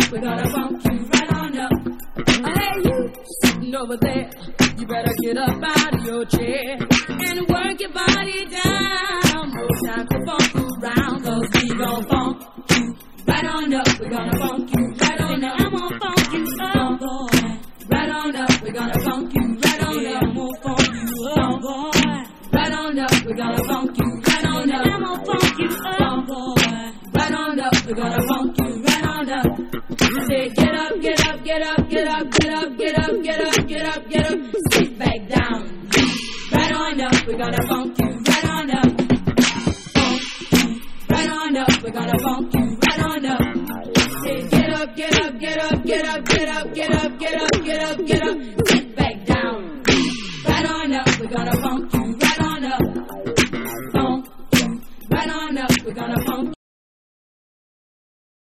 up, we're gonna funk you right on up. Hey, you sitting over there, you better get up out of your chair and work your body down. No time to funk around, 'cause we gon' funk you right on up. We're gonna funk you right on up. I'm gonna funk you up, boy. Right on up, we're gonna funk you right on up. I'm gonna funk you up, boy. Right on up, we're gonna funk you right on up. I'm gonna funk you up, boy. Right on up, we're gonna funk you right on up. I said get up, get up, get up, get up, get up, get up, get up, get up, get up. Sit back down. Right on up, we're gonna funk you right on up. Funk you right on up, we're gonna funk you right on up. Say get up, get up, get up, get up, get up, get up, get up, get up, get up.